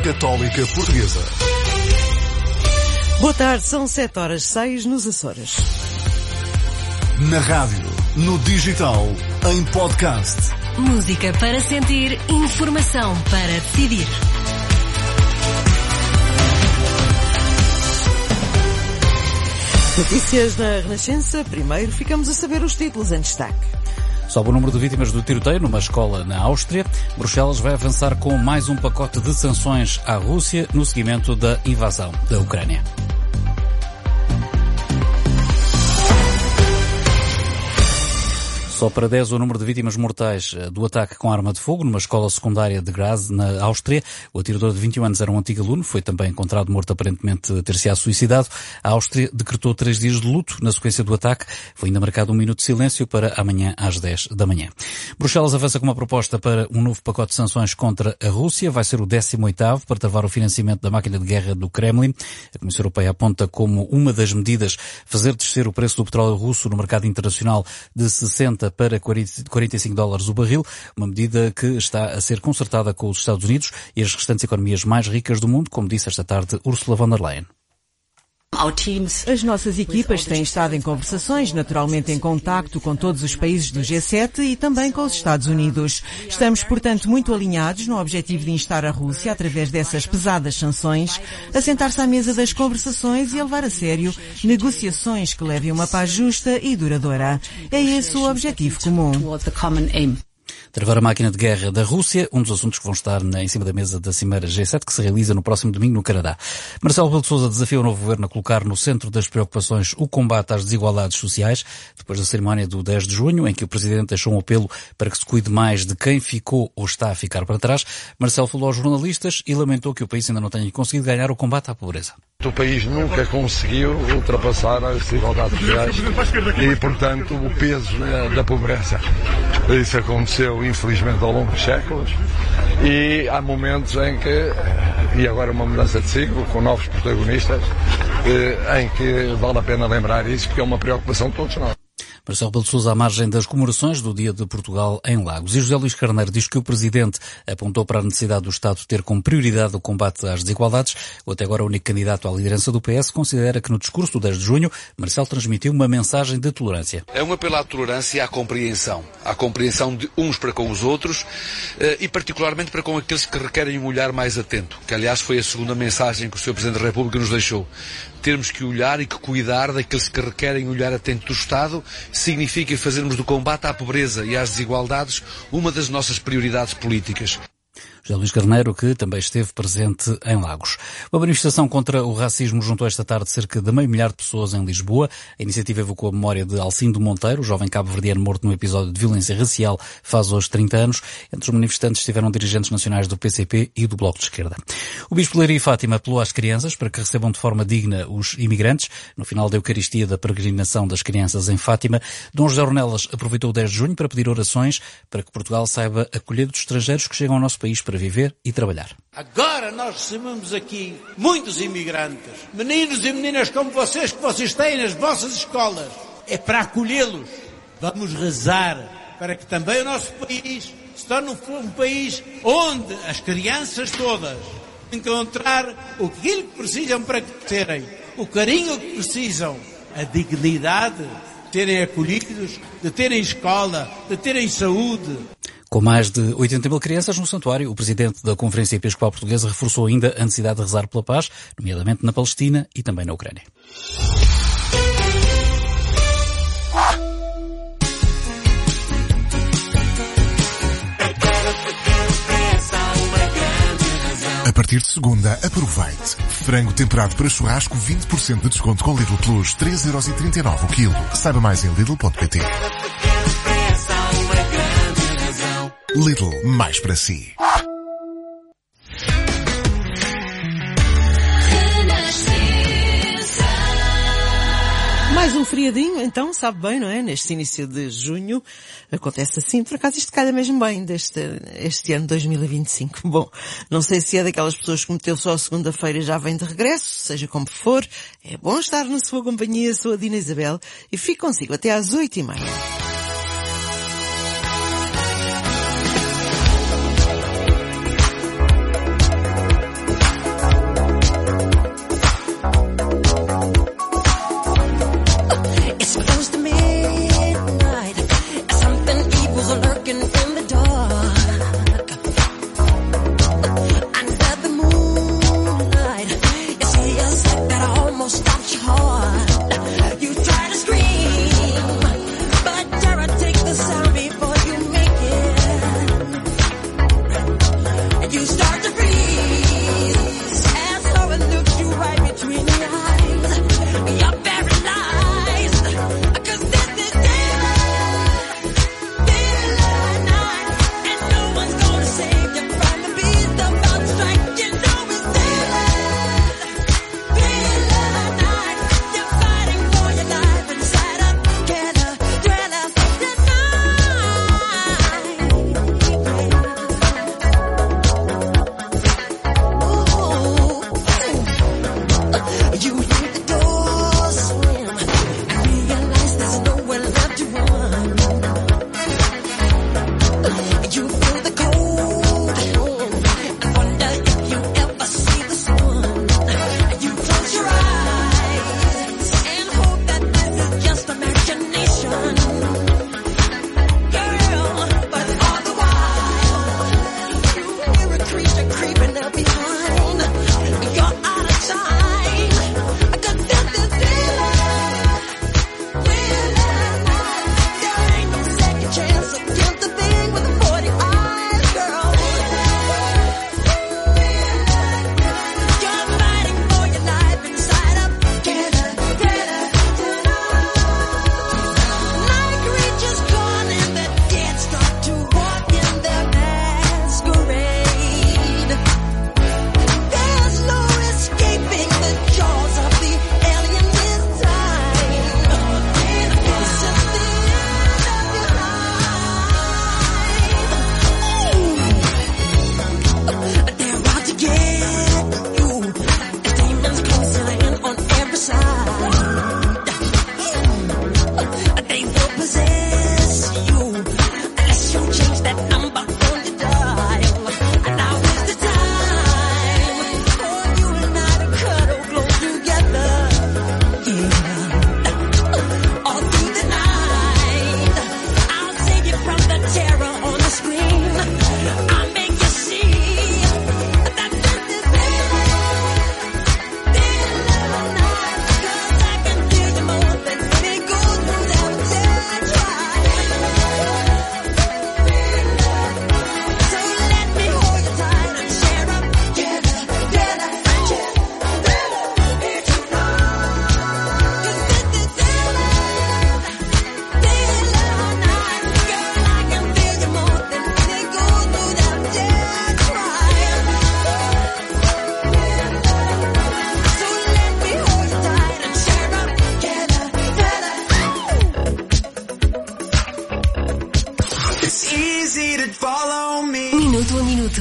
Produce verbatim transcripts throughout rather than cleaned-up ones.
Católica Portuguesa. Boa tarde, são sete horas seis nos Açores. Na rádio, no digital, em podcast. Música para sentir, informação para decidir. Notícias na Renascença. Primeiro ficamos a saber os títulos em destaque. Sobe o número de vítimas do tiroteio numa escola na Áustria. Bruxelas vai avançar com mais um pacote de sanções à Rússia no seguimento da invasão da Ucrânia. Só para dez o número de vítimas mortais do ataque com arma de fogo numa escola secundária de Graz, na Áustria. O atirador de vinte e um anos era um antigo aluno, foi também encontrado morto, aparentemente ter-se-á suicidado. A Áustria decretou três dias de luto na sequência do ataque. Foi ainda marcado um minuto de silêncio para amanhã às dez da manhã. Bruxelas avança com uma proposta para um novo pacote de sanções contra a Rússia. Vai ser o décimo oitavo para travar o financiamento da máquina de guerra do Kremlin. A Comissão Europeia aponta como uma das medidas fazer descer o preço do petróleo russo no mercado internacional de sessenta para quarenta e cinco dólares o barril, uma medida que está a ser concertada com os Estados Unidos e as restantes economias mais ricas do mundo, como disse esta tarde Ursula von der Leyen. As nossas equipas têm estado em conversações, naturalmente em contacto com todos os países do G sete e também com os Estados Unidos. Estamos, portanto, muito alinhados no objetivo de instar a Rússia, através dessas pesadas sanções, a sentar-se à mesa das conversações e a levar a sério negociações que levem a uma paz justa e duradoura. É esse o objetivo comum. Travar a máquina de guerra da Rússia, um dos assuntos que vão estar na, em cima da mesa da Cimeira G sete, que se realiza no próximo domingo no Canadá. Marcelo Rebelo de Sousa desafia o novo governo a colocar no centro das preocupações o combate às desigualdades sociais, depois da cerimónia do dez de junho, em que o Presidente deixou um apelo para que se cuide mais de quem ficou ou está a ficar para trás. Marcelo falou aos jornalistas e lamentou que o país ainda não tenha conseguido ganhar o combate à pobreza. O país nunca conseguiu ultrapassar as desigualdades sociais e, portanto, o peso, né, da pobreza. Isso aconteceu, infelizmente, ao longo dos séculos e há momentos em que, e agora uma mudança de ciclo, com novos protagonistas, em que vale a pena lembrar isso, porque é uma preocupação de todos nós. Marcelo Rebelo de Sousa à margem das comemorações do Dia de Portugal em Lagos. E José Luís Carneiro diz que o Presidente apontou para a necessidade do Estado ter como prioridade o combate às desigualdades. O até agora único candidato à liderança do P S considera que no discurso do dez de junho, Marcelo transmitiu uma mensagem de tolerância. É um apelo à tolerância e à compreensão. À compreensão de uns para com os outros e particularmente para com aqueles que requerem um olhar mais atento. Que aliás foi a segunda mensagem que o senhor Presidente da República nos deixou. Termos que olhar e que cuidar daqueles que requerem um olhar atento do Estado significa fazermos do combate à pobreza e às desigualdades uma das nossas prioridades políticas. José Luís Carneiro, que também esteve presente em Lagos. Uma manifestação contra o racismo juntou esta tarde cerca de meio milhar de pessoas em Lisboa. A iniciativa evocou a memória de Alcindo Monteiro, jovem cabo-verdiano morto num episódio de violência racial faz hoje trinta anos. Entre os manifestantes estiveram dirigentes nacionais do P C P e do Bloco de Esquerda. O Bispo Leiria Fátima apelou às crianças para que recebam de forma digna os imigrantes. No final da Eucaristia da peregrinação das crianças em Fátima, Dom José Ornelas aproveitou o dez de junho para pedir orações para que Portugal saiba acolher os estrangeiros que chegam ao nosso país para viver e trabalhar. Agora nós recebemos aqui muitos imigrantes, meninos e meninas como vocês, que vocês têm nas vossas escolas. É para acolhê-los. Vamos rezar para que também o nosso país se torne um país onde as crianças todas encontrar o que precisam para crescerem, o carinho que precisam, a dignidade de serem acolhidos, de terem escola, de terem saúde. Com mais de oitenta mil crianças no santuário, o Presidente da Conferência Episcopal Portuguesa reforçou ainda a necessidade de rezar pela paz, nomeadamente na Palestina e também na Ucrânia. A partir de segunda, aproveite. Frango temperado para churrasco, vinte por cento de desconto com Lidl Plus, três euros e trinta e nove o quilo. Saiba mais em lidl ponto pt. Lidl, mais para si. Mais um feriadinho, então, sabe bem, não é? Neste início de junho, acontece assim, por acaso isto calha mesmo bem deste este ano dois mil e vinte e cinco. Bom, não sei se é daquelas pessoas que meteu só a segunda-feira e já vem de regresso, seja como for, é bom estar na sua companhia, sou a Dina Isabel, e fico consigo até às oito e meia.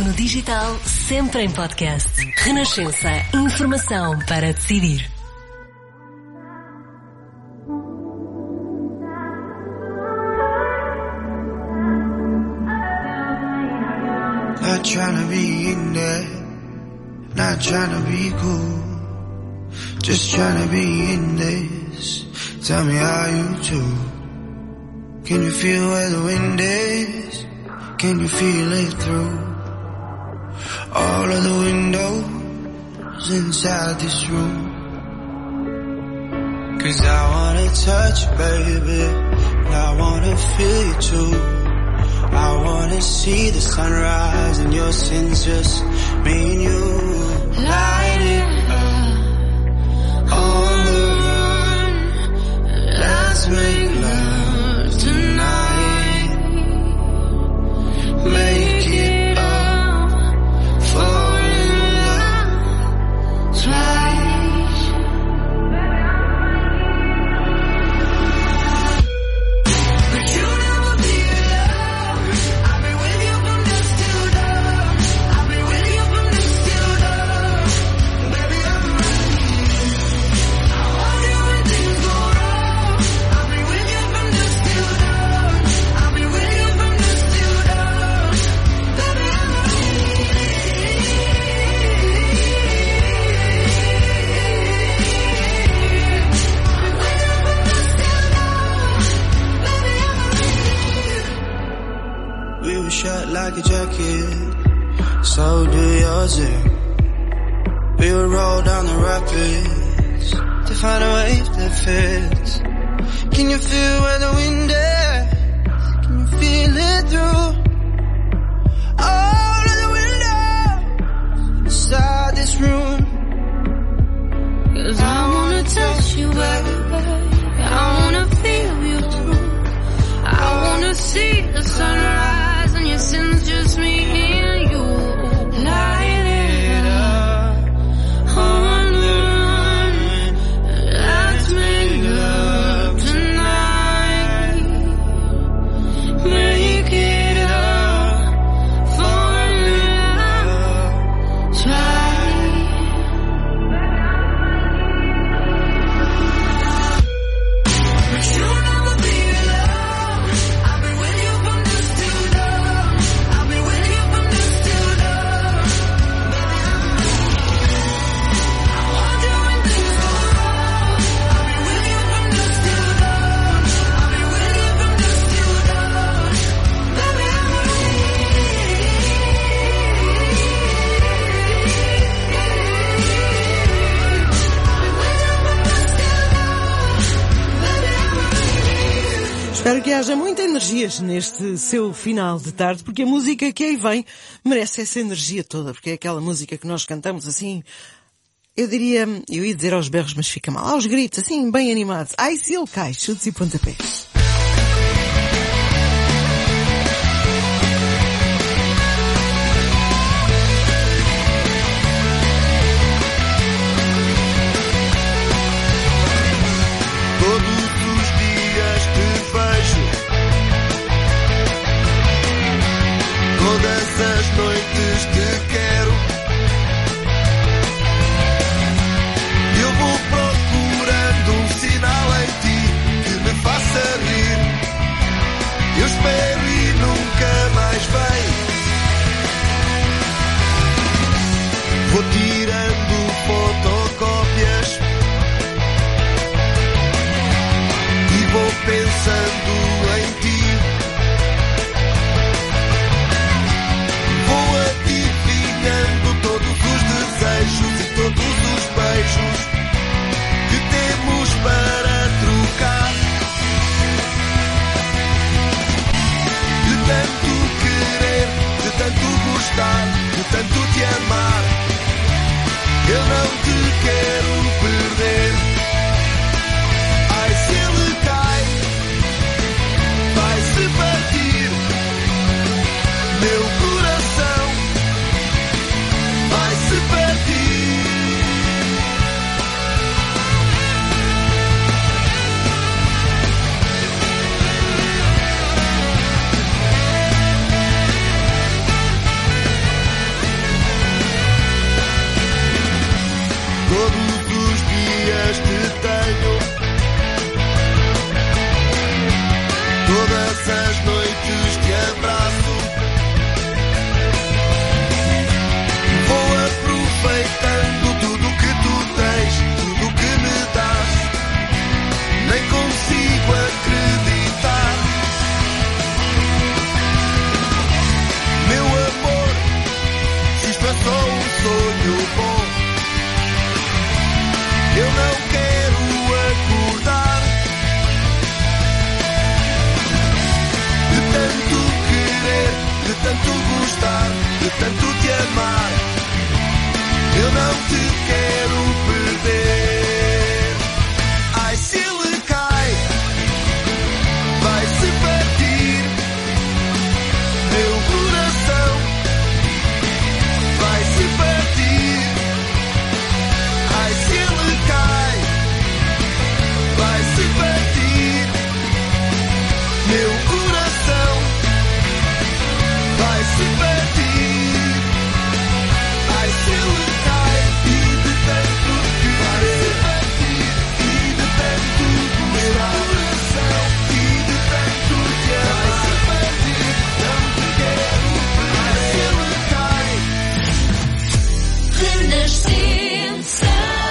no digital, sempre em podcast. Renascença. Informação para decidir. Not trying to be in there, not trying to be cool, just trying to be in this. Tell me how you do. Can you feel where the wind is? Can you feel it through all of the windows inside this room? 'Cause I wanna touch you, baby, I wanna feel you too. I wanna see the sunrise and your sins, just me and you. Light it up on the run. Let's make love tonight. Make it up, fall in love twice. But you never be alone. I'll be with you from dusk till dawn. I'll be with you from dusk till dawn. Baby, I'm ready. I want you when things go wrong. I'll be with you from dusk till dawn. I'll be with you from dusk till dawn. Baby, I'm ready. We were shut like a jacket, so do yours. Yeah. We would roll down the rapids to find a wave that fits. Can you feel where the wind is? Can you feel it through all of the windows inside this room? 'Cause I wanna touch you, baby, I wanna feel you too. I wanna see the sunrise and your sins, just me and you. Light it up on the run. Let's make love tonight. Make it up, fall in love twice. But you'll never be alone. I'll be with you from dusk till dawn. I'll be with you from dusk till dawn. Baby, I'm ready. I want you when things go wrong. I'll be with you from dusk till dawn. I'll be with you from dusk till dawn. Baby, I'm Espero que haja muita energia neste seu final de tarde, porque a música que aí vem merece essa energia toda, porque é aquela música que nós cantamos assim, eu diria, eu ia dizer aos berros, mas fica mal, aos gritos, assim, bem animados. Ai, se ele cai, chutes e pontapés. Todos os dias te vejo, todas as noites te quero. Eu vou procurando um sinal em ti que me faça rir. Eu espero e nunca mais vem. Vou tirando fotocópias e vou pensando em ti. Vou adivinhando todos os desejos e todos os beijos que temos para trocar. De tanto querer, de tanto gostar, de tanto te amar, eu não te Todos os dias te tenho, todas as noites te abraço. Vou aproveitando tudo que tu tens, tudo que me dás. Nem consigo acreditar. Meu amor, se isto é só um sonho bom, eu não quero acordar. De tanto querer, de tanto gostar, de tanto te amar, eu não te quero perder. Ai, se ele cai, vai-se partir. Meu coração vai-se partir. Ai, se ele cai, vai-se partir. Meu coração vai-se partir. Ai, se ele cai, e de tanto querer, e de tanto gostar, e de tanto te amar, vai-se partir. Não te quero, ai, se ele cai. Renascença.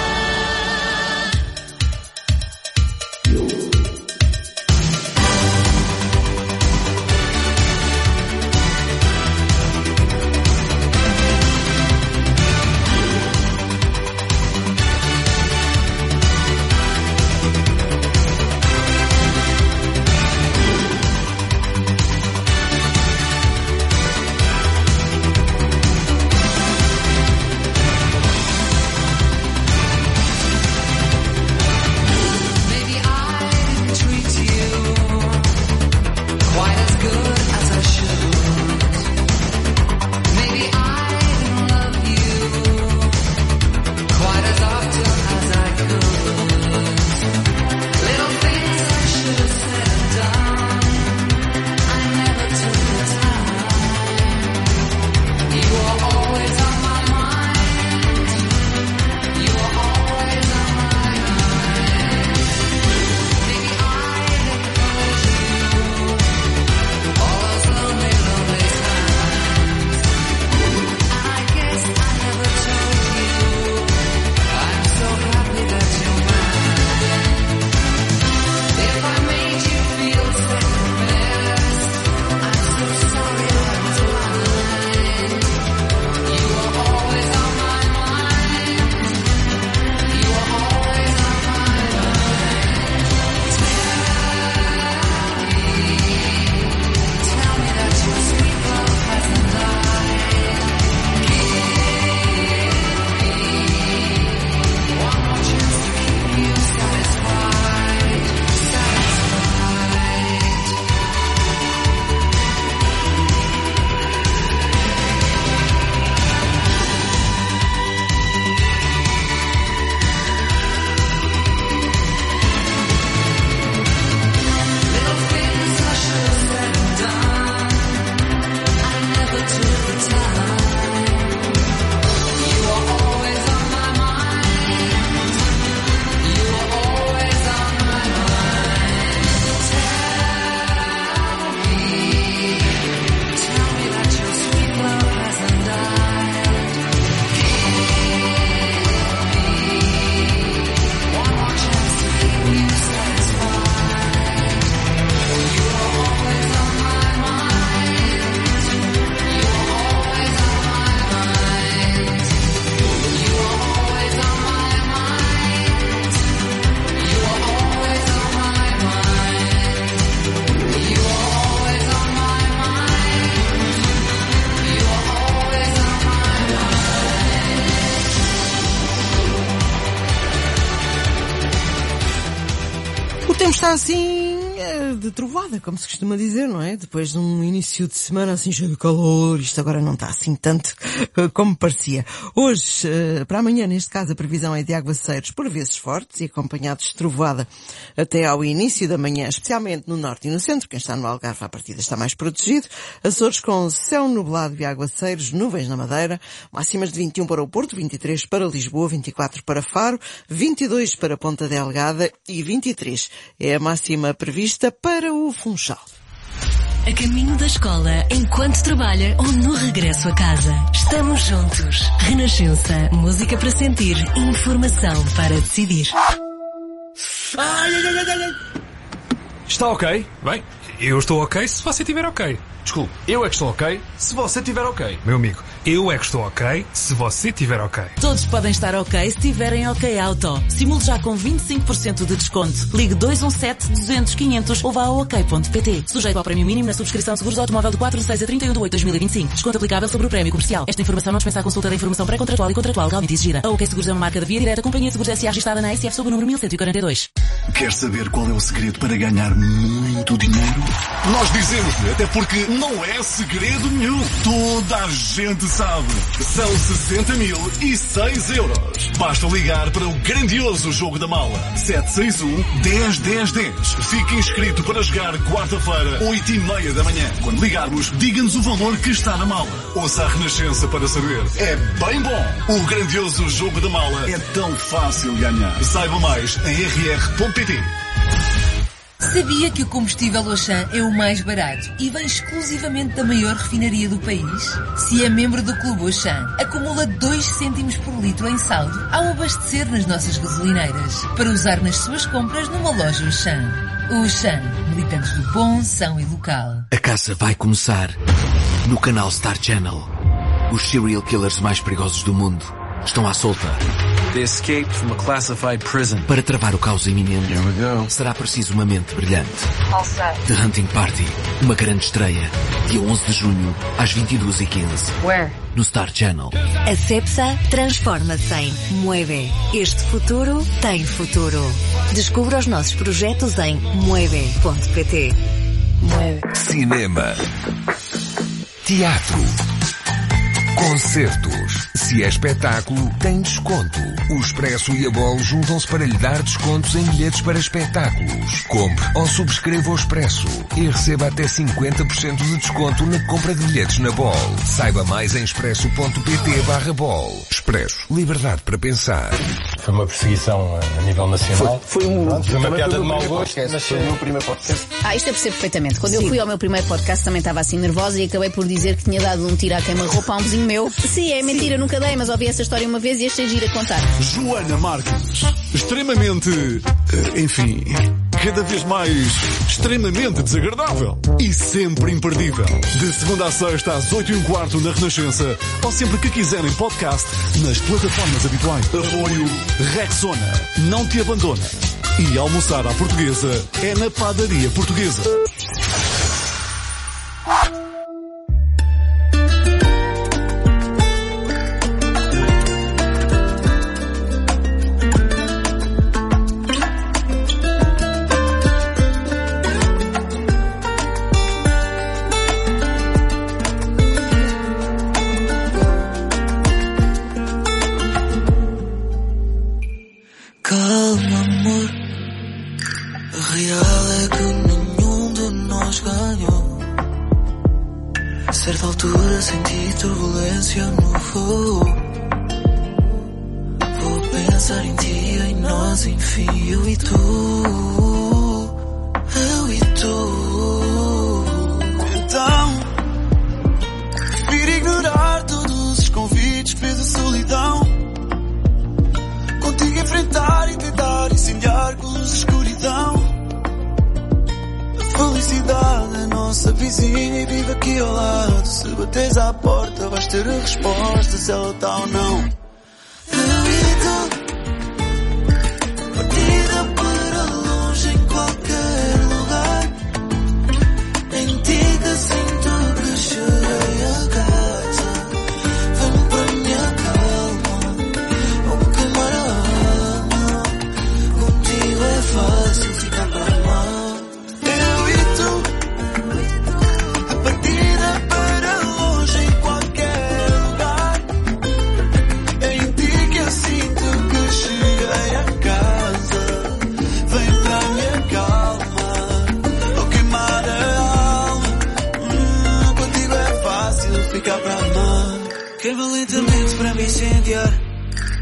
Maybe I didn't treat you quite as good as I should. Maybe I didn't love you quite as often as I could. Little things I should have said and done, I never took the time. You were always on my mind. You were always on my mind. Maybe I didn't hold you all those lonely, lonely times. I guess I never told you I'm so happy that you're mine. If I made you feel second best, I'm so sorry I was blind. You were always on my mind. You were always on my mind. Tell me that your sweet love hasn't died. Give me one more chance to keep you satisfied, satisfied. Little things I should have said and done, I never took the time. You were always on my mind. You were always on my mind. Tell me, tell me that your sweet love hasn't died. Give me one more chance to keep you satisfied. You were always on my mind. You were always on my mind. You were always on my mind. You were always on my mind. You were always on my mind. You were always on my mind. O tempo está assim, eh, de trovoada, como se costuma dizer, não é? Depois de um início de semana assim cheio de calor, isto agora não está assim tanto como parecia. Hoje, para amanhã, neste caso, a previsão é de aguaceiros por vezes fortes e acompanhados de trovoada até ao início da manhã, especialmente no norte e no centro. Quem está no Algarve à partida está mais protegido. Açores com céu nublado e aguaceiros, nuvens na Madeira, máximas de vinte e um para o Porto, vinte e três para Lisboa, vinte e quatro para Faro, vinte e dois para Ponta Delgada e vinte e três é a máxima prevista para o Funchal. A caminho da escola, enquanto trabalha ou no regresso a casa. Estamos juntos. Renascença. Música para sentir. Informação para decidir. Ai, ai, ai, ai, ai. Está ok? Bem, eu estou ok se você estiver ok. Desculpe, eu é que estou ok se você estiver ok. Meu amigo, eu é que estou ok se você estiver ok. Todos podem estar ok se tiverem ok auto. Simule já com vinte e cinco por cento de desconto. Ligue dois um sete, duzentos, quinhentos ou vá ao ok ponto pt. Sujeito ao prémio mínimo na subscrição de seguros de automóvel de quatro de seis a trinta e um de oito de dois mil e vinte e cinco. Desconto aplicável sobre o prémio comercial. Esta informação não dispensa a consulta da informação pré-contratual e contratual legalmente exigida. A OK Seguros é uma marca da Via Direta, Companhia de Seguros S A registrada na A S F sob o número mil cento e quarenta e dois. Quer saber qual é o segredo para ganhar muito dinheiro? Nós dizemos-lhe, até porque não é segredo nenhum. Toda a gente sabe. São sessenta mil e seis euros. Basta ligar para o grandioso jogo da mala. sete seis um, dez, dez, dez. Fique inscrito para jogar quarta-feira, oito e meia da manhã. Quando ligarmos, diga-nos o valor que está na mala. Ouça a Renascença para saber. É bem bom. O grandioso jogo da mala é tão fácil ganhar. Saiba mais em r r ponto p t. Sabia que o combustível Auchan é o mais barato e vem exclusivamente da maior refinaria do país? Se é membro do Clube Auchan, acumula dois cêntimos por litro em saldo ao abastecer nas nossas gasolineiras, para usar nas suas compras numa loja Auchan. O Auchan, militantes do bom, são e local. A caça vai começar no canal Star Channel. Os serial killers mais perigosos do mundo estão à solta. They escaped from a classified prison. Para travar o caos iminente, será preciso uma mente brilhante. The Hunting Party, uma grande estreia, dia onze de junho, às vinte e duas e quinze. Where? No Star Channel. A Cepsa transforma-se em Mueve. Este futuro tem futuro. Descubra os nossos projetos em mueve ponto pt. Mueve. Cinema. Teatro. Concertos. Se é espetáculo, tem desconto. O Expresso e a Bol juntam-se para lhe dar descontos em bilhetes para espetáculos. Compre ou subscreva o Expresso e receba até cinquenta por cento de desconto na compra de bilhetes na Bol. Saiba mais em expresso ponto pt barra Bol. Expresso. Liberdade para pensar. Foi uma perseguição a nível nacional. Foi, foi um... Foi uma piada de mau gosto. Foi o meu primeiro podcast. Ah, isto eu percebo perfeitamente. Quando Sim. eu fui ao meu primeiro podcast também estava assim nervosa e acabei por dizer que tinha dado um tiro à queima-roupa a um vizinho meu. Sim, é mentira, nunca dei, mas ouvi essa história uma vez e achei gira contar. Joana Marques. Extremamente... Enfim... Cada vez mais extremamente desagradável e sempre imperdível. De segunda a sexta às oito e um quarto na Renascença ou sempre que quiserem podcast nas plataformas habituais. Apoio Rexona. Não te abandona. E almoçar à portuguesa é na padaria portuguesa. Calma, amor. A real é que nenhum de nós ganhou. A certa altura senti turbulência no voo. Vou pensar em ti, em nós, enfim, eu e tu. Eu e tu. Então, prefiro ignorar todos os convites, peso a solidão. Contigo enfrentar e tentar incendiar com luz de escuridão. A felicidade é nossa vizinha e vive aqui ao lado. Se bateres à porta vais ter a resposta se ela está ou não. Eu e tu, partida para longe em qualquer lugar. Em ti que sinto que chorei a casa. Vem para minha calma, vamos queimar a alma. Contigo é fácil ficar para mal. Eu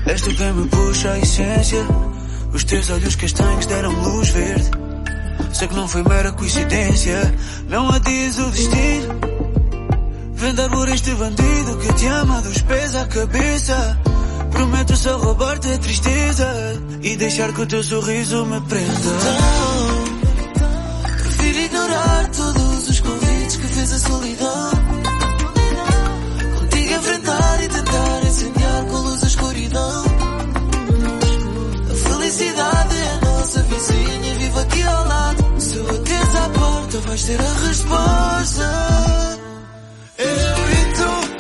És tu quem me puxa a essência. Os teus olhos castanhos deram-me luz verde. Sei que não foi mera coincidência. Não adies o destino. Vem dar por este bandido que te ama dos pés à cabeça. Prometo só roubar-te a tristeza e deixar que o teu sorriso me prenda. Então, prefiro ignorar todos os convites que fez a solidão. Contigo enfrentar e tentar incendiar com luz a escuridão. A felicidade é a nossa vizinha e vive aqui ao lado. Se bateres à porta vais ter a resposta. Eu e tu,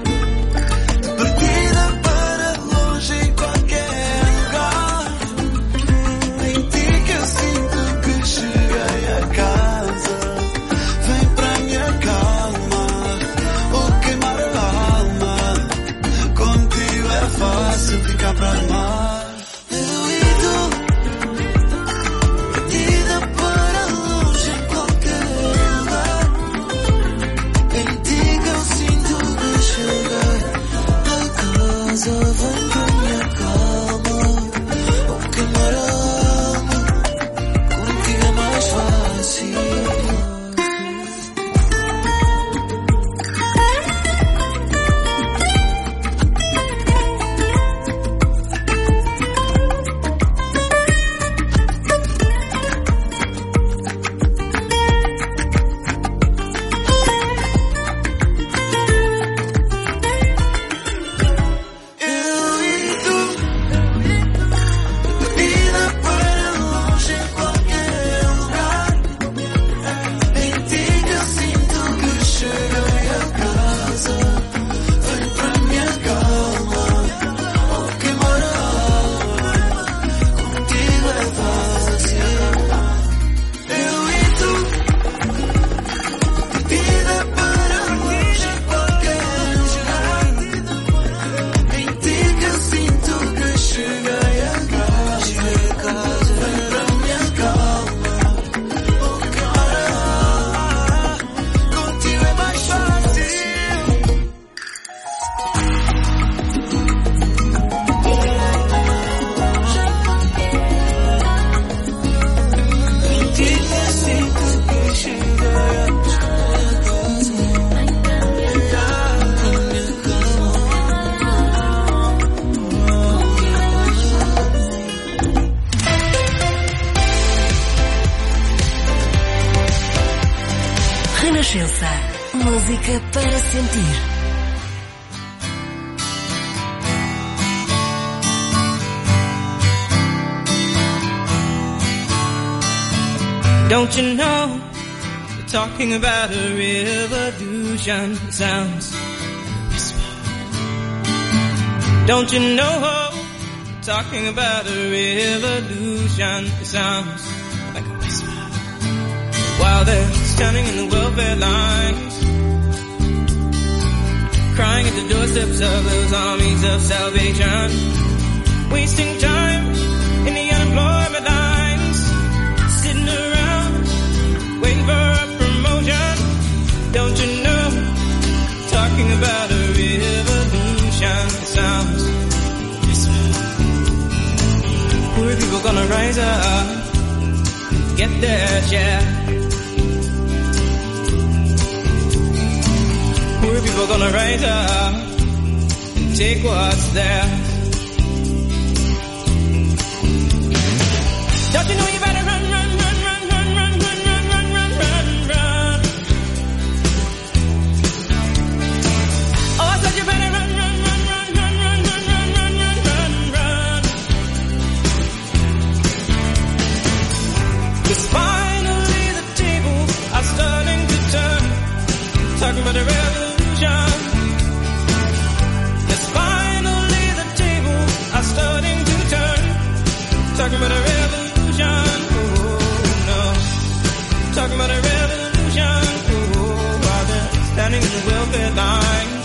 partida para longe em qualquer lugar. Em ti que eu sinto que cheguei a casa. Vem para a minha calma, ou queimar a alma. Contigo é fácil ficar para amar. Eu e tu, partida para longe em qualquer lugar. Em ti que eu sinto que cheguei a casa. Vem para a minha calma, ou queimar a alma. Contigo é mais fácil. Eu e tu, partida para longe em qualquer lugar. Em ti que eu sinto que cheguei a casa. Vem para a minha calma, ou queimar a alma. Contigo é fácil. Eu e tu, partida para longe em qualquer lugar. Em ti que eu sinto que cheguei a casa. Vem para a minha calma, ou queimar a alma. Contigo é mais fácil. Em ti que eu sinto que cheguei a casa. Vem para a minha Renascença. Música para sentir. Don't you know, we're talking about a revolution. It sounds like a whisper. Don't you know, we're talking about a revolution. It sounds like a whisper. While they're standing in the welfare lines, crying at the doorsteps of those armies of salvation, wasting time in the unemployment lines, sitting around waiting for a promotion. Don't you know, talking about a revolution. It sounds whisper. Poor people gonna rise up and get their share. Poor people gonna rise up and take what's theirs. Don't you know you better run, run, run, run, run, run, run, run, run, run, run, run. Oh, I said you better run, run, run, run, run, run, run, run, run, run, run, run. 'Cause finally the tables are starting to turn. Talking about a revolution. Yes, finally the tables are starting to turn. Talking about a revolution. Oh no. Talking about a revolution. Oh, while they're standing in the welfare lines,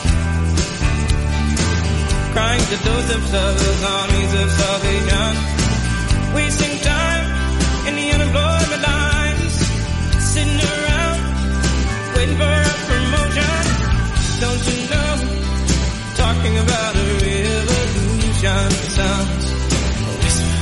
crying at the doorsteps of those armies of salvation, wasting time in the unemployment lines, sitting around waiting for a promotion. Don't you know, talking about a revolution. ocean sounds a whisper.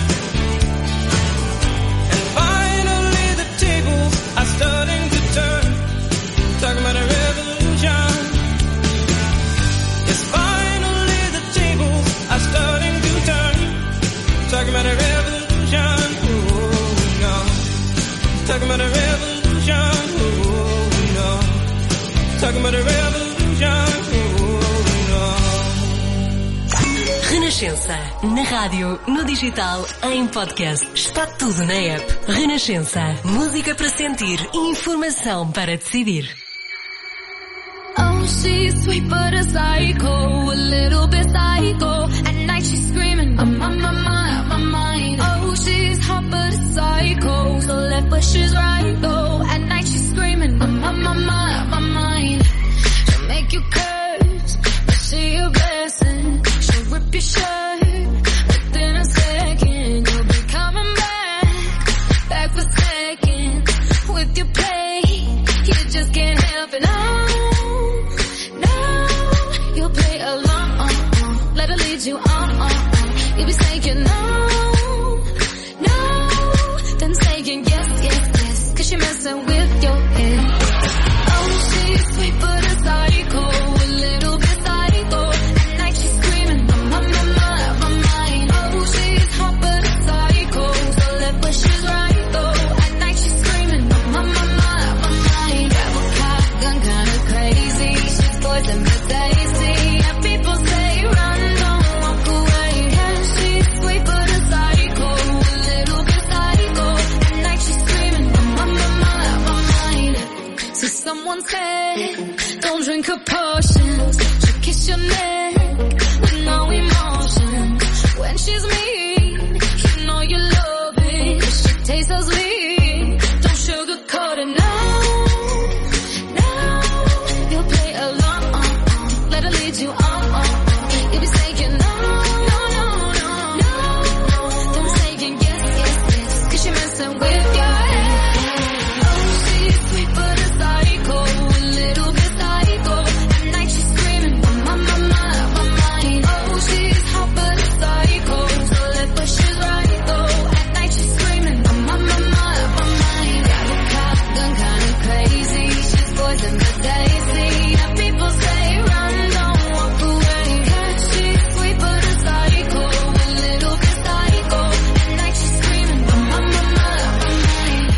And finally the tables are starting to turn, talking about a revolution. Yes, finally the tables are starting to turn, talking about a revolution. Oh no, talking about a revolution. Oh no, talking about a revolution. Renascença, na rádio, no digital, em podcast. Está tudo na app. Renascença. Música para sentir e informação para decidir. Oh, she's sweet but a psycho, a little bit psycho. At night she's screaming, I'm on my mind, my mind. Oh, she's hot but a psycho, so left but she's right though. At night she's screaming, I'm on my mind, my mind. She'll make you curse, but she a blessing. She'll rip your shirt, within a second you'll be coming back, back for second. With your play, you just can't help it. Oh, no, you'll play along, let her lead you on, on. You'll be saying no, no, then saying yes, yes, yes, cause you're messing with your head. Oh, she's sweet but a psycho, a little bit psycho. At night she's screaming, I'm on my mind, my mind. Oh, she's hot but a psycho, so left but she's right though. At night she's screaming, I'm on my mind, my mind. Grab a shotgun, kinda crazy, she's poison but tasty. And people say run, don't walk away. Yeah, she's sweet but a psycho, a little bit psycho. At night she's screaming, I'm on my mind, my mind. So someone said, don't drink her potions. She'll kiss your neck with no emotion. When she's mean, you know you love it. She tastes so sweet, don't sugarcoat it, no, no. You'll play along, let her lead you on. You'll be saying no, no, no, no, no. Then saying yes, yes, yes, cause you're messing with your head. Oh, she's sweet but a psycho, a little bit psycho. At night she's screaming, I'm on my mind, my mind. Oh, she's hot but a psycho, so left but she's right though. At night she's screaming, I'm on my mind, my mind. Got a shotgun, kinda crazy, she's poison but tasty. And people say run, don't walk away. Yeah, she's sweet but a psycho, a little bit psycho. At night she's screaming, I'm on my mind, my mind.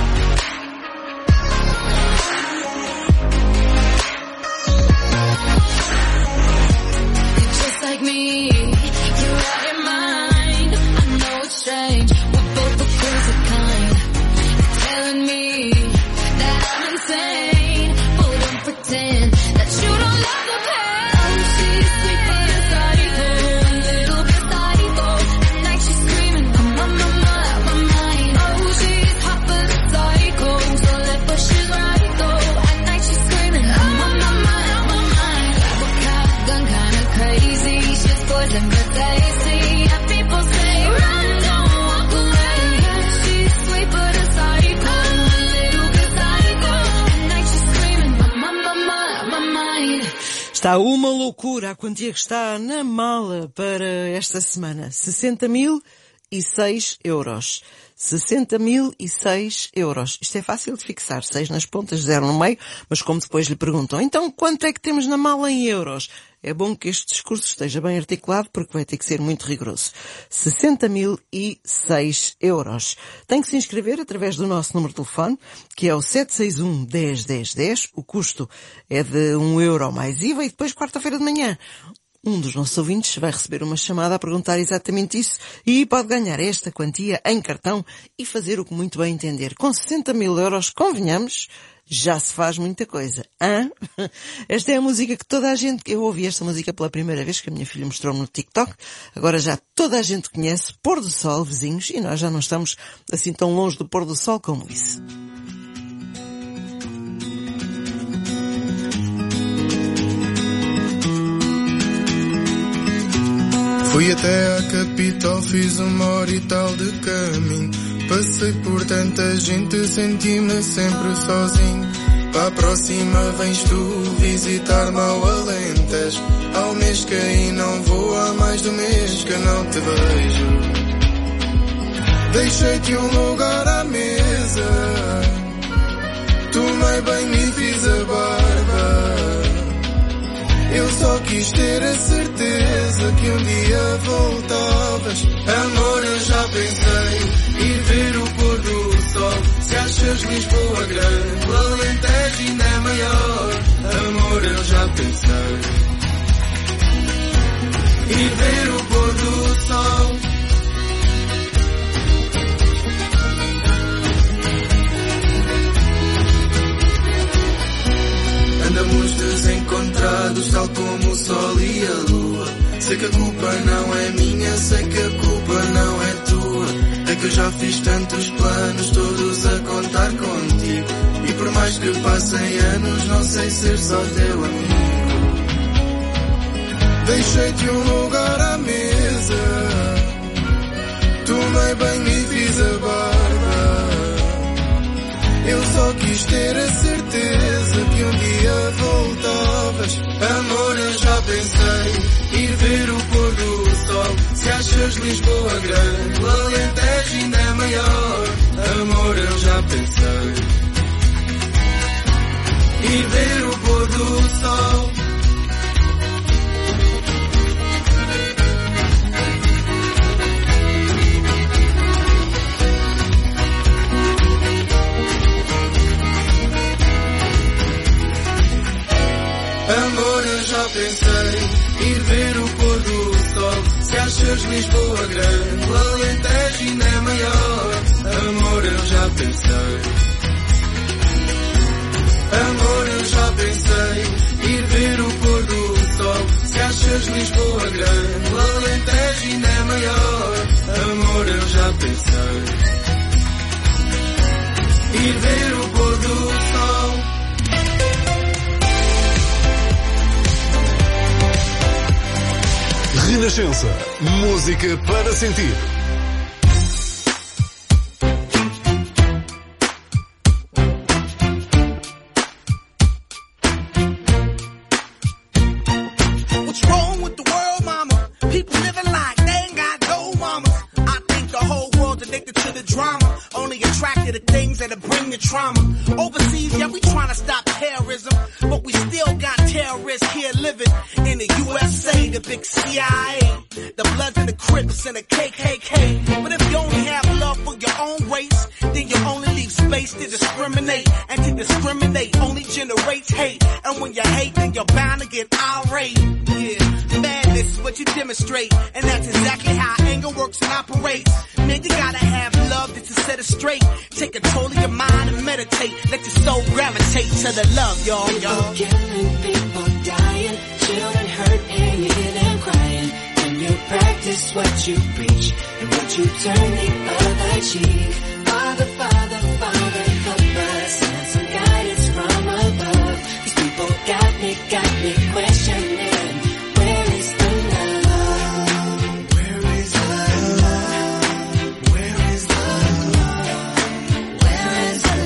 You're just like me, you're out your mind. I know it's strange, we're both the crazy kind. You're telling me that I'm insane, but don't pretend that you don't love the pain. Oh, she's sweet but a psycho, a little bit psycho. At night she's screaming, I'm on my mind, my mind. Oh, she's hot but a psycho, so left but she's right though. At night she's screaming, I'm on my mind, my mind. Grab a shotgun, kinda crazy, she's poison but tasty. And people say run, don't walk away. Yeah, she's sweet but a psycho, a little bit psycho. At night she's screaming, I'm on my mind, my mind. Está uma loucura a quantia que está na mala para esta semana. sessenta mil e seis euros. sessenta mil e seis euros. Isto é fácil de fixar. seis nas pontas, zero no meio. Mas como depois lhe perguntam, então quanto é que temos na mala em euros? É bom que este discurso esteja bem articulado porque vai ter que ser muito rigoroso. sessenta mil e seis euros. Tem que se inscrever através do nosso número de telefone, que é o sete seis um, dez, dez, dez. O custo é de um euro mais I V A e depois quarta-feira de manhã um dos nossos ouvintes vai receber uma chamada a perguntar exatamente isso e pode ganhar esta quantia em cartão e fazer o que muito bem entender. Com sessenta mil euros, convenhamos, já se faz muita coisa. Hã? Esta é a música que toda a gente... Eu ouvi esta música pela primeira vez que a minha filha mostrou-me no TikTok. Agora já toda a gente conhece. Pôr do Sol, vizinhos, e nós já não estamos assim tão longe do pôr do sol como isso. Fui até à capital, fiz uma hora e tal de caminho. Passei por tanta gente, senti-me sempre sozinho. Para a próxima vens tu visitar-me ao além. voltas. Ao mês que aí não vou, há mais de um mês que não te vejo. Deixei-te um lugar à mesa, tomei banho e fiz a barba. Eu só quis ter a certeza que um dia voltavas. Amor, eu já pensei ir ver o pôr do sol. Se achas Lisboa grande, o Alentejo ainda é maior. Amor, eu já pensei ir ver o pôr do sol. Andamos desencontrados, tal como o sol e a lua. Sei que a culpa não é minha, sei que a culpa não é tua. É que eu já fiz tantos planos, todos a contar contigo. E por mais que passem anos, não sei ser só teu amigo. Deixei-te um lugar à mesa, tomei banho e fiz a barba. Eu só quis ter a certeza que um dia voltavas. Amor, eu já pensei ir ver o pôr do sol. Se achas Lisboa grande, o Alentejo ainda é maior. Amor, eu já pensei ir ver o pôr do sol. Amor, eu já pensei ir ver o pôr do sol. Se achas Lisboa grande, o Alentejo ainda é maior. Amor, eu já pensei. Amor, eu já pensei ir ver o pôr do sol. Se achas Lisboa grande, o Alentejo ainda é maior. Amor, eu já pensei ir ver o pôr do sol. Renascença. Música para sentir. What's wrong with the world, mama? People living like they ain't got no mamas. I think the whole world's addicted to the drama, only attracted to things that'll bring the trauma. Overseas, yeah, we trying to stop terrorism, but we still got terrorists here living in the U S A, the big C I A, the Bloods and the Crips and the K K K. But if you only have love for your own race, then you only leave space to discriminate, and to discriminate only generates hate. And when you hate, then you're bound to get irate. Yeah, madness is what you demonstrate, and that's exactly how anger works and operates. Man, you gotta have love just to set it straight. Take control of your mind and meditate. Let your soul gravitate to the love, y'all, y'all. People killing, people dying, children hurt and you hear them crying. When you practice what you preach, and would you turn the other cheek? Father, Father, Father, help us, send some guidance from above. These people got me, got me questioning, where is the love? Where is the love? Where is the love? Where is the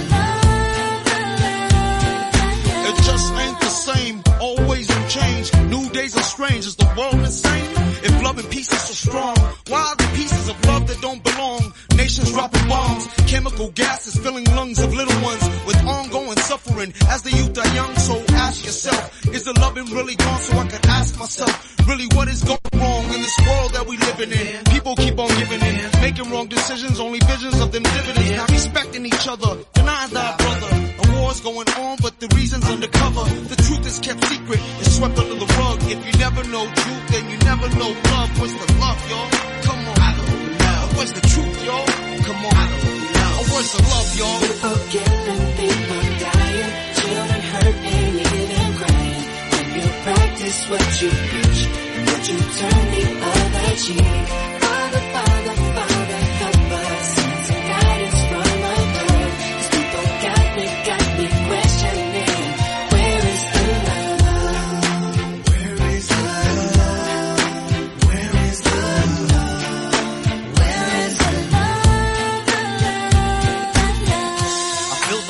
love? It just ain't the same, always in change. New days are strange, is the world insane? If love and peace is so strong, why are the pieces of love that don't belong? Nations dropping bombs, chemical gases filling lungs of little ones with ongoing suffering as the youth are young. So ask yourself, is the loving really gone? So I could ask myself, really what is going wrong in this world that we living in? People keep on giving in, making wrong decisions, only visions of them dividends. Not respecting each other, denying thy brother. A war's going on, but the reason's undercover. The truth is kept secret, it's swept under the rug. If you never know truth, then you never know love. What's the love, y'all? Come on, I don't know. What's the truth, y'all? Come on, I don't know. What's the love, y'all? People killing, people dying, children hurt and you hear them crying. When you practice what you preach, and would you turn the other cheek? Father, Father, Father, help us, send some guidance from above. These people got me, got me questioning, where is the love? Where is the love? Where is the love? Where is the love? I feel the weight of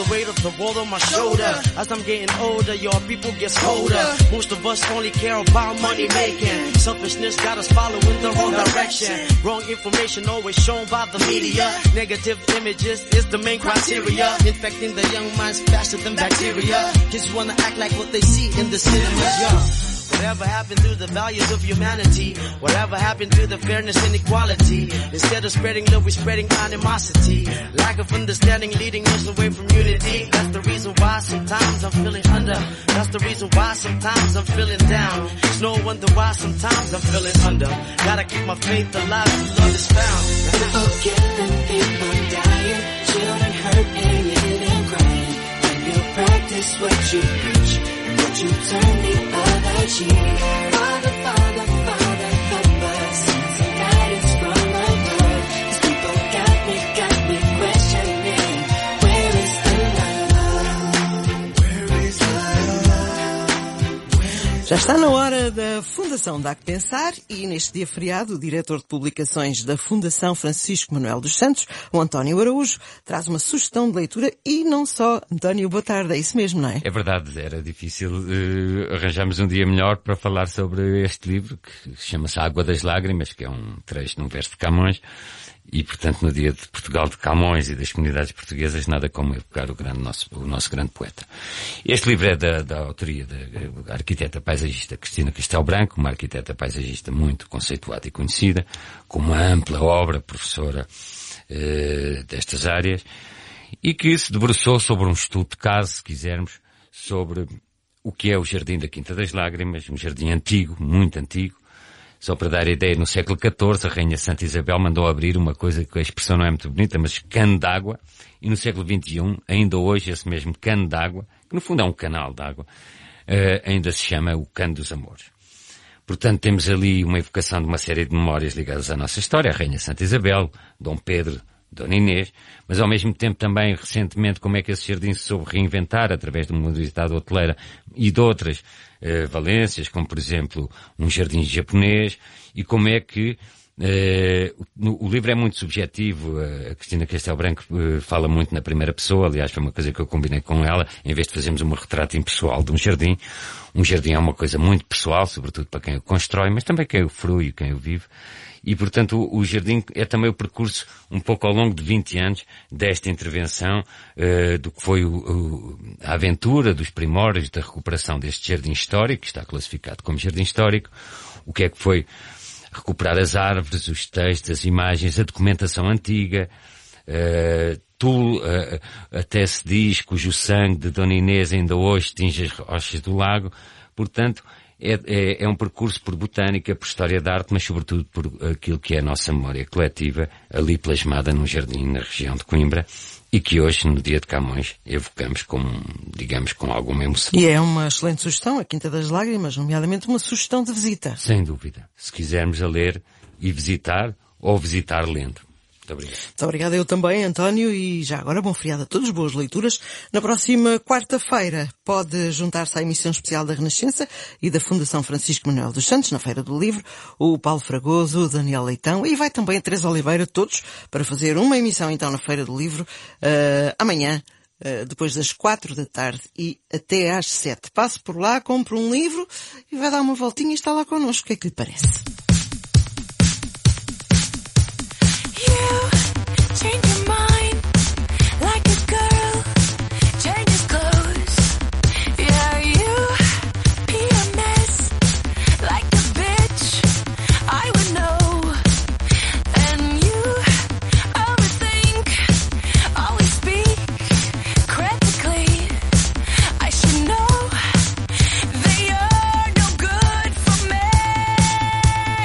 the world on my shoulder. As I'm getting older, your people gets colder. Most of us only care about money making. Selfishness got us following the wrong direction. Wrong information always shown by the media. Negative images is the main criteria. Infecting the young minds faster than bacteria. Kids wanna act like what they see in the cinemas, yeah. Whatever happened to the values of humanity? Whatever happened to the fairness and equality? Instead of spreading love, we're spreading animosity. Lack of understanding leading us away from unity. That's the reason why sometimes I'm feeling under. That's the reason why sometimes I'm feeling down. It's no wonder why sometimes I'm feeling under. Gotta keep my faith alive till love is found. People killing, people dying, children hurt and living crying. When you practice what you preach, but you turn the other cheek. Father, Father, Father, help us. Some guidance from above. These people got me, got me questioning. Where is the love? Where is the love? Já está na hora da Fundação Dá que Pensar e neste dia feriado o diretor de publicações da Fundação Francisco Manuel dos Santos, o António Araújo, traz uma sugestão de leitura e não só. António, boa tarde, é isso mesmo, não é? É verdade, era difícil uh, arranjarmos um dia melhor para falar sobre este livro que chama-se Água das Lágrimas, que é um trecho num verso de Camões. E, portanto, no dia de Portugal de Camões e das comunidades portuguesas, nada como evocar o, grande, nosso, o nosso grande poeta. Este livro é da, da autoria da arquiteta paisagista Cristina Castelo Branco, uma arquiteta paisagista muito conceituada e conhecida, com uma ampla obra, professora eh, destas áreas, e que se debruçou sobre um estudo de caso, se quisermos, sobre o que é o Jardim da Quinta das Lágrimas, um jardim antigo, muito antigo. Só para dar a ideia, no século catorze, a Rainha Santa Isabel mandou abrir uma coisa que a expressão não é muito bonita, mas cano d'água, e no século vinte e um, ainda hoje, esse mesmo cano d'água, que no fundo é um canal d'água, uh, ainda se chama o Cano dos Amores. Portanto, temos ali uma evocação de uma série de memórias ligadas à nossa história, a Rainha Santa Isabel, Dom Pedro, Dona Inês, mas ao mesmo tempo também, recentemente, como é que esse jardim se soube reinventar através de uma modalidade hoteleira e de outras uh, valências, como por exemplo um jardim japonês, e como é que uh, no, o livro é muito subjetivo. A Cristina Castelo Branco uh, fala muito na primeira pessoa, aliás foi uma coisa que eu combinei com ela, em vez de fazermos um retrato impessoal de um jardim. Um jardim é uma coisa muito pessoal, sobretudo para quem o constrói, mas também quem o frui e quem o vive. E, portanto, o, o jardim é também o percurso, um pouco ao longo de vinte anos, desta intervenção, uh, do que foi o, o, a aventura dos primórdios da recuperação deste jardim histórico, que está classificado como jardim histórico, o que é que foi recuperar as árvores, os textos, as imagens, a documentação antiga, uh, tu, uh, até se diz cujo sangue de Dona Inês ainda hoje tinge as rochas do lago. Portanto, É, é, é um percurso por botânica, por história da arte, mas sobretudo por aquilo que é a nossa memória coletiva, ali plasmada num jardim na região de Coimbra, e que hoje, no dia de Camões, evocamos com, digamos, com alguma emoção. E é uma excelente sugestão, a Quinta das Lágrimas, nomeadamente uma sugestão de visita. Sem dúvida. Se quisermos a ler e visitar, ou visitar lendo. Muito obrigado. Muito obrigada eu também, António, e já agora bom feriado a todos, boas leituras. Na próxima quarta-feira pode juntar-se à emissão especial da Renascença e da Fundação Francisco Manuel dos Santos, na Feira do Livro, o Paulo Fragoso, o Daniel Leitão, e vai também a Teresa Oliveira, todos, para fazer uma emissão então na Feira do Livro, uh, amanhã, uh, depois das quatro da tarde e até às sete. Passe por lá, compre um livro e vai dar uma voltinha e está lá connosco. O que é que lhe parece? Change your mind like a girl changes clothes. Yeah, you be a mess like a bitch. I would know. And you overthink, always speak critically. I should know that you're no good for me.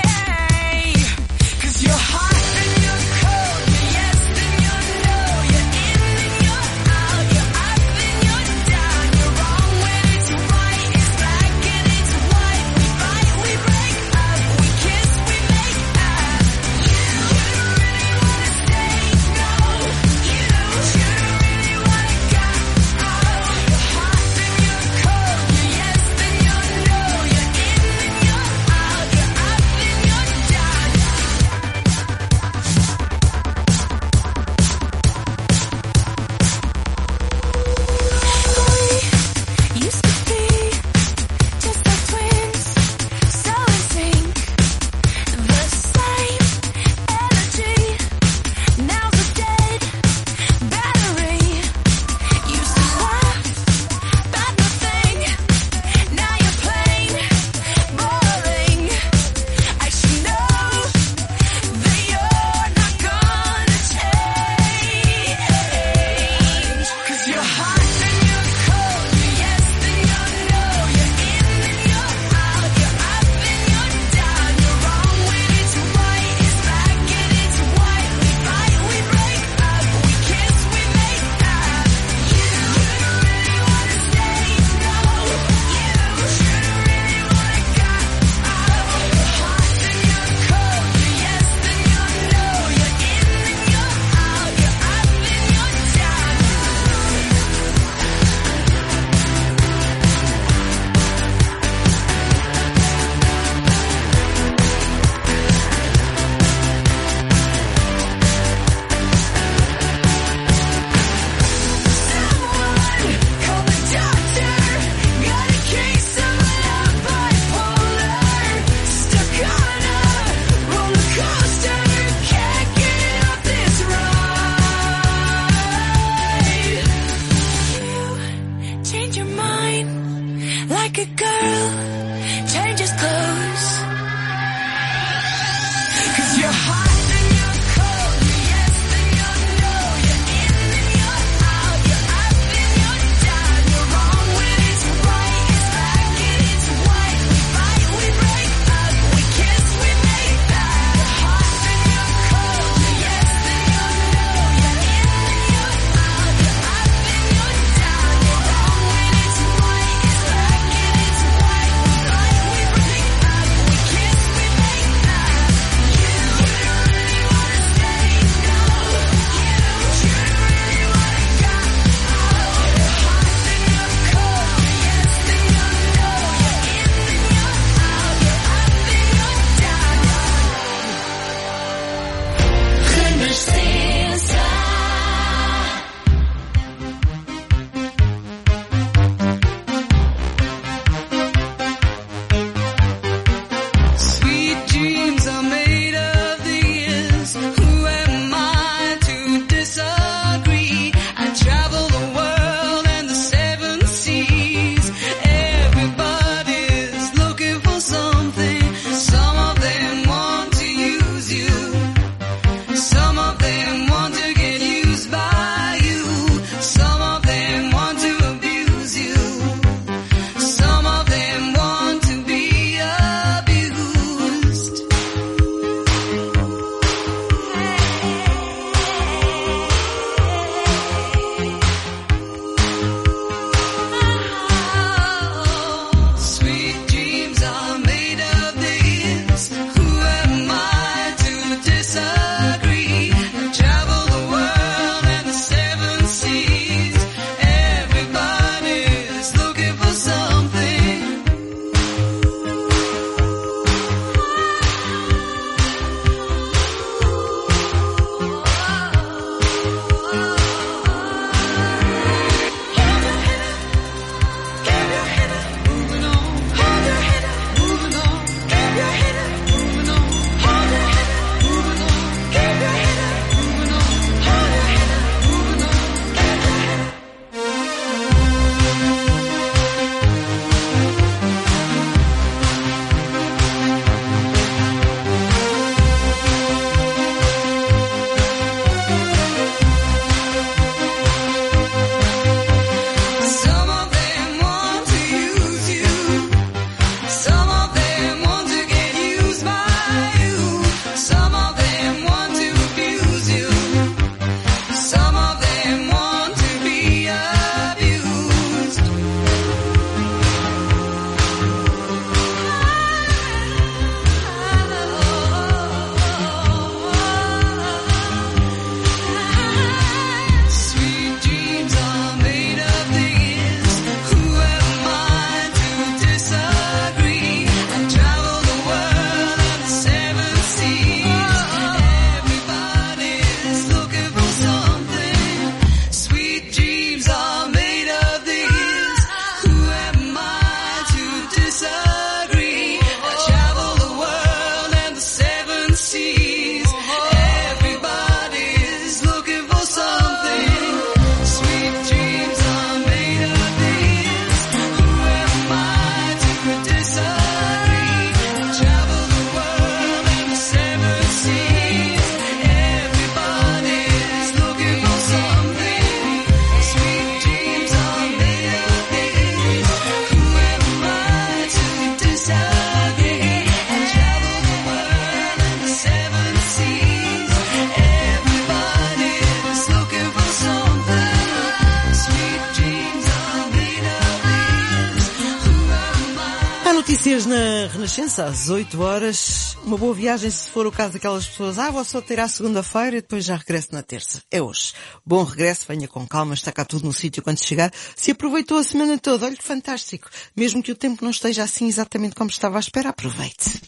Notícias na Renascença, às oito horas. Uma boa viagem se for o caso daquelas pessoas. Ah, vou só ter à segunda-feira e depois já regresso na terça. É hoje. Bom regresso, venha com calma, está cá tudo no sítio quando chegar. Se aproveitou a semana toda, olha que fantástico. Mesmo que o tempo não esteja assim exatamente como estava à espera, aproveite.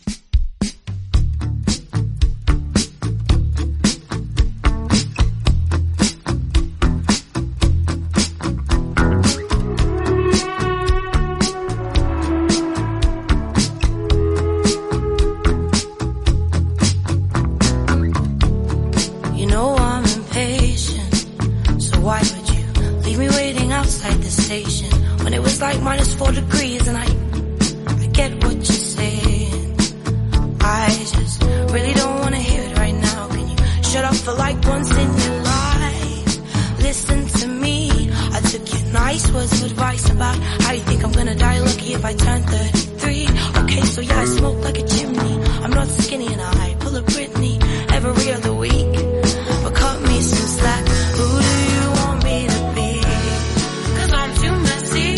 When it was like minus four degrees and I, I get what you're saying. I just really don't want to hear it right now. Can you shut up for like once in your life? Listen to me. I took your nice words of advice about how you think I'm gonna die lucky if I turn thirty-three. Okay, so yeah, I smoke like a chimney. I'm not skinny and I pull a Britney every other week. But cut me some slack. Who do you want me to be? Cause I'm too messy.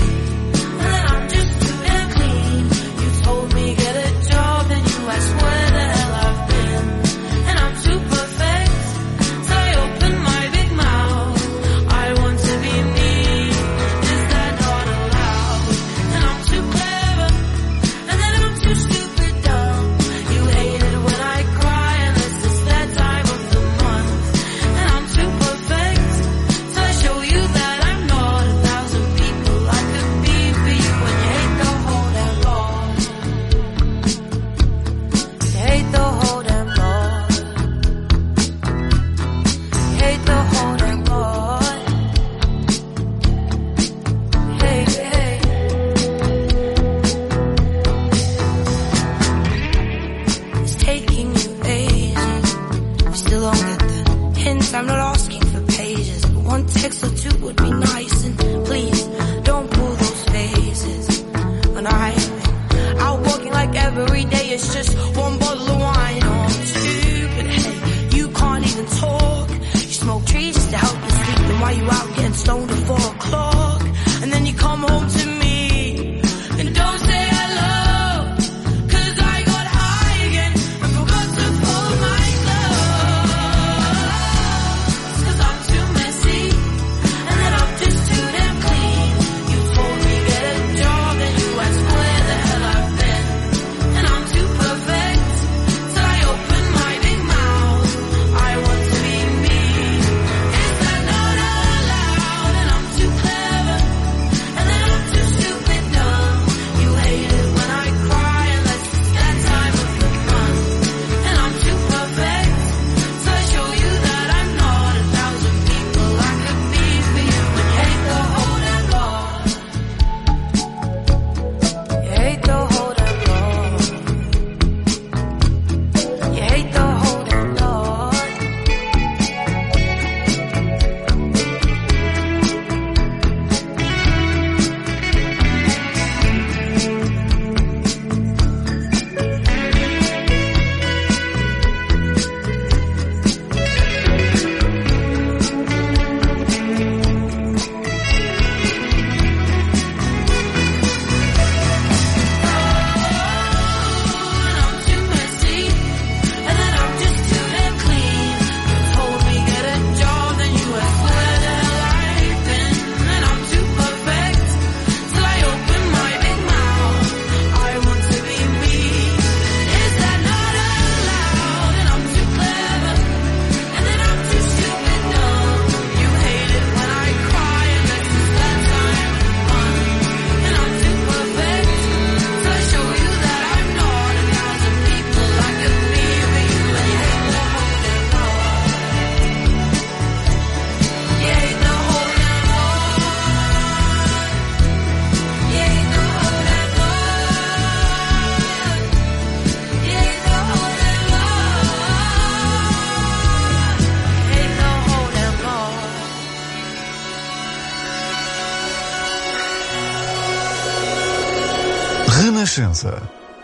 Renascença.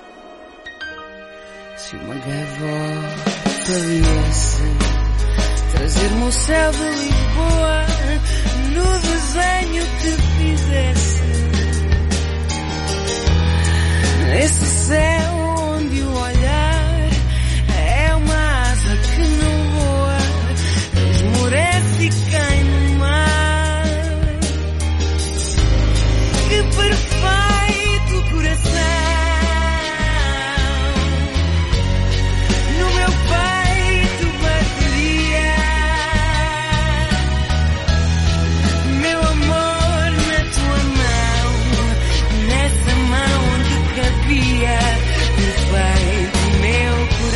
Se uma gaivota viesse trazer-me o céu de Lisboa no desenho que fizesse, Nesse céu onde o olhar é uma asa que não voa, esmorece e cai no mar. Que perfeito coração no meu peito bateria. Meu amor na tua mão, nessa mão onde cabia perfeito meu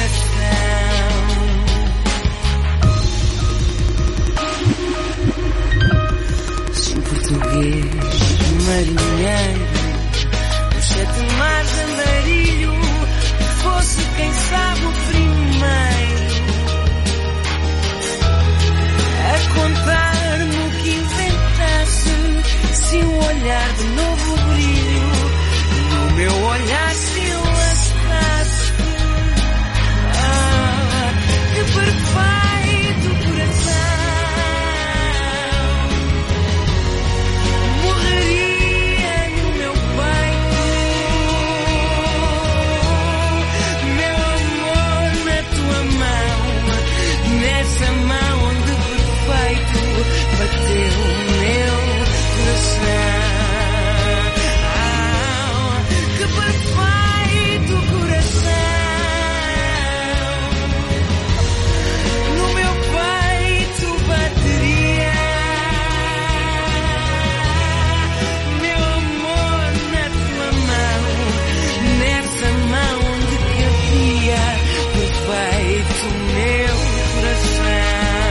coração. Sem português, marinheiro, os sete mares andarilho, fosse quem sabe o primeiro a contar-me o que inventasse, se um olhar de novo brilho no meu olhar se enlaçasse. Ah, que perfeito coração morreria no meu peito. Meu amor na tua mão, nessa mão onde perfeito bateu o meu coração. Ah, que perfeito coração no meu peito bateria. Meu amor na tua mão, nessa mão onde cabia perfeito meu coração.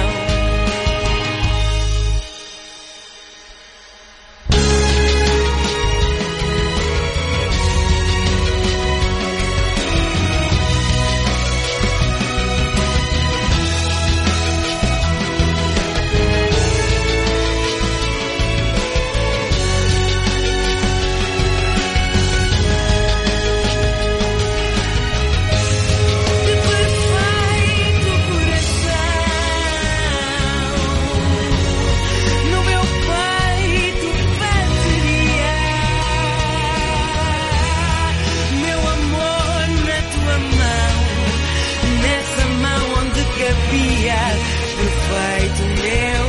No meu peito bateria. Meu amor na tua mão, nessa mão onde cabia perfeito meu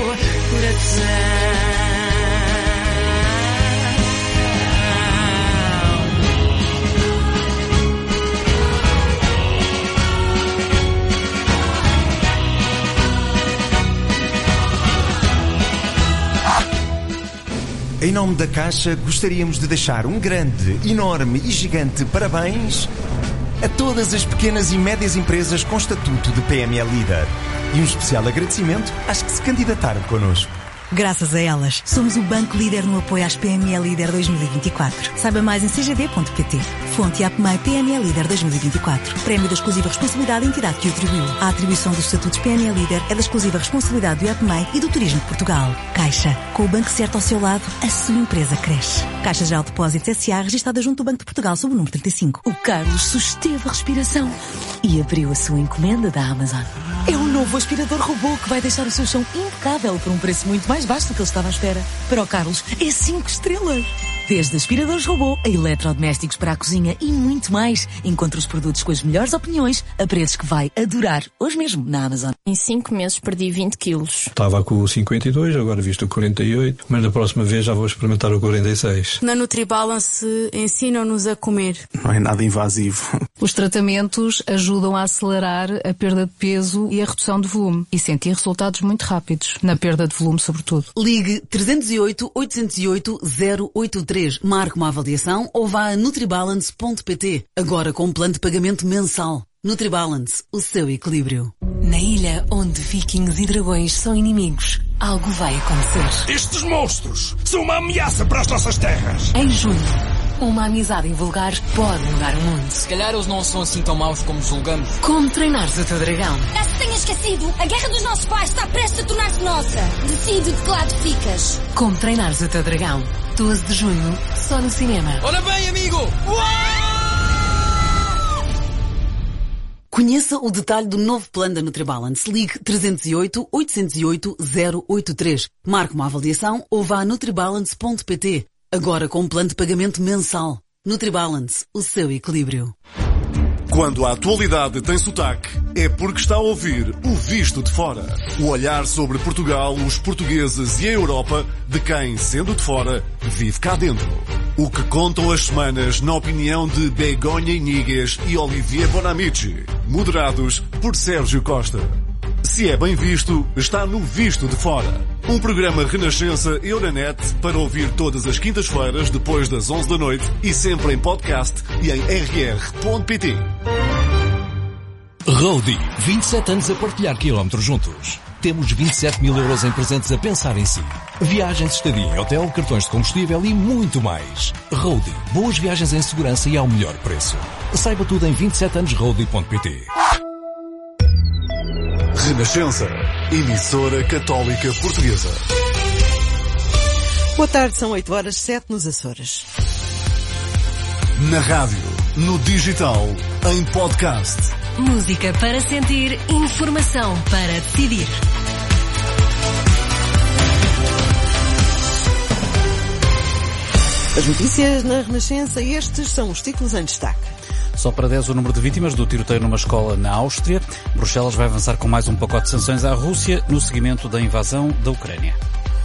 Em nome da Caixa, gostaríamos de deixar um grande, enorme e gigante parabéns a todas as pequenas e médias empresas com estatuto de P M E Líder. E um especial agradecimento às que se candidataram connosco. Graças a elas, somos o banco líder no apoio às P M E Líder dois mil e vinte e quatro. Saiba mais em c g d ponto p t. Fonte APMEI P M E Líder dois mil e vinte e quatro. Prémio da exclusiva responsabilidade da entidade que o atribuiu. A atribuição dos estatutos P M E Líder é da exclusiva responsabilidade do APMEI e do Turismo de Portugal. Caixa. Com o banco certo ao seu lado, a sua empresa cresce. Caixa Geral de Depósitos S A, registada junto do Banco de Portugal sob o número trinta e cinco. O Carlos susteve a respiração e abriu a sua encomenda da Amazon. É um novo aspirador robô que vai deixar o seu chão impecável por um preço muito mais baixo do que ele estava à espera. Para o Carlos, é cinco estrelas. Desde aspiradores robô a eletrodomésticos para a cozinha e muito mais. Encontre os produtos com as melhores opiniões a preços que vai adorar. Hoje mesmo na Amazon. Em cinco meses perdi vinte quilos. Estava com o cinquenta e dois, agora visto o quarenta e oito, mas da próxima vez já vou experimentar o quarenta e seis. Na NutriBalance ensinam-nos a comer. Não é nada invasivo. Os tratamentos ajudam a acelerar a perda de peso e a redução de volume e sentir resultados muito rápidos, na perda de volume sobretudo. Ligue trezentos e oito, oitocentos e oito, zero oito três. Marque uma avaliação ou vá a nutribalance ponto p t. Agora com um plano de pagamento mensal. NutriBalance, o seu equilíbrio. Na ilha onde vikings e dragões são inimigos, algo vai acontecer. Estes monstros são uma ameaça para as nossas terras. Em junho, uma amizade invulgar pode mudar o mundo. Se calhar eles não são assim tão maus como julgamos. Como treinares o teu dragão? Caso tenha esquecido, a guerra dos nossos pais está prestes a tornar-se nossa. Decide de que lado ficas. Como treinares o teu dragão? doze de junho, só no cinema. Ora bem, amigo! Uau! Conheça o detalhe do novo plano da NutriBalance. Ligue trezentos e oito, oitocentos e oito, zero oito três. Marque uma avaliação ou vá a nutribalance ponto p t. Agora com um plano de pagamento mensal. NutriBalance, o seu equilíbrio. Quando a atualidade tem sotaque, é porque está a ouvir o Visto de Fora. O olhar sobre Portugal, os portugueses e a Europa de quem, sendo de fora, vive cá dentro. O que contam as semanas na opinião de Begonha Inigues e Olivier Bonamici. Moderados por Sérgio Costa. Se é bem visto, está no Visto de Fora. Um programa Renascença Euronet para ouvir todas as quintas-feiras depois das onze da noite e sempre em podcast e em r r ponto p t. Roadie, vinte e sete anos a partilhar quilómetros juntos. Temos vinte e sete mil euros em presentes a pensar em si. Viagens, estadia em hotel, cartões de combustível e muito mais. Roadie, boas viagens em segurança e ao melhor preço. Saiba tudo em vinte e sete anos roadie ponto p t. Renascença, emissora católica portuguesa. Boa tarde, são oito horas, sete nos Açores. Na rádio, no digital, em podcast. Música para sentir, informação para decidir. As notícias na Renascença, estes são os títulos em destaque. Só para dez o número de vítimas do tiroteio numa escola na Áustria. Bruxelas vai avançar com mais um pacote de sanções à Rússia no seguimento da invasão da Ucrânia.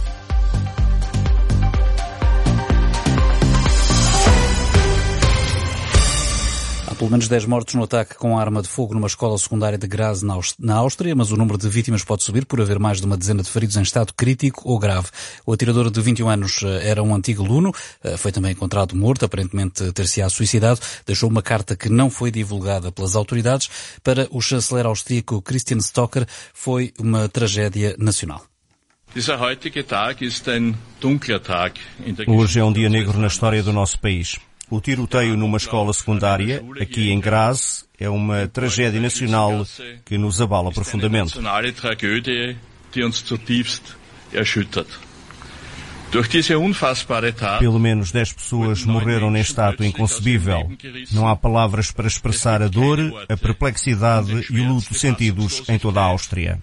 Pelo menos dez mortos no ataque com arma de fogo numa escola secundária de Graz, na Áustria, mas o número de vítimas pode subir por haver mais de uma dezena de feridos em estado crítico ou grave. O atirador de vinte e um anos era um antigo aluno, foi também encontrado morto, aparentemente ter-se-á suicidado, deixou uma carta que não foi divulgada pelas autoridades. Para o chanceler austríaco Christian Stocker, foi uma tragédia nacional. Hoje é um dia negro na história do nosso país. O tiroteio numa escola secundária, aqui em Graz, é uma tragédia nacional que nos abala profundamente. Pelo menos dez pessoas morreram neste ato inconcebível. Não há palavras para expressar a dor, a perplexidade e o luto sentidos em toda a Áustria.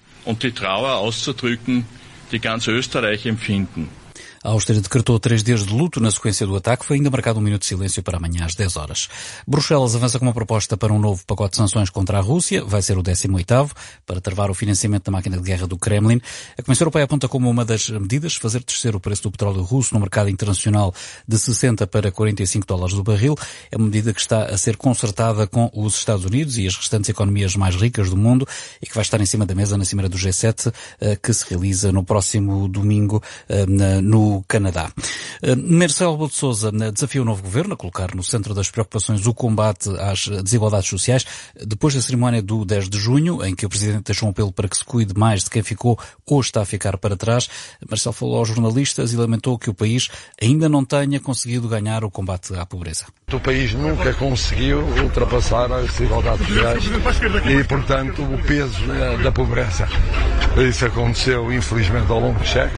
A Áustria decretou três dias de luto na sequência do ataque. Foi ainda marcado um minuto de silêncio para amanhã às dez horas. Bruxelas avança com uma proposta para um novo pacote de sanções contra a Rússia. Vai ser o décimo oitavo para travar o financiamento da máquina de guerra do Kremlin. A Comissão Europeia aponta como uma das medidas fazer descer o preço do petróleo russo no mercado internacional de sessenta para quarenta e cinco dólares do barril. É uma medida que está a ser concertada com os Estados Unidos e as restantes economias mais ricas do mundo e que vai estar em cima da mesa na Cimeira do G sete, que se realiza no próximo domingo no no Canadá. Marcelo Rebelo de Sousa desafia o novo governo a colocar no centro das preocupações o combate às desigualdades sociais. Depois da cerimónia do dez de junho, em que o Presidente deixou um apelo para que se cuide mais de quem ficou ou está a ficar para trás, Marcelo falou aos jornalistas e lamentou que o país ainda não tenha conseguido ganhar o combate à pobreza. O país nunca conseguiu ultrapassar as desigualdades sociais e, portanto, o peso da pobreza. Isso aconteceu, infelizmente, ao longo dos séculos.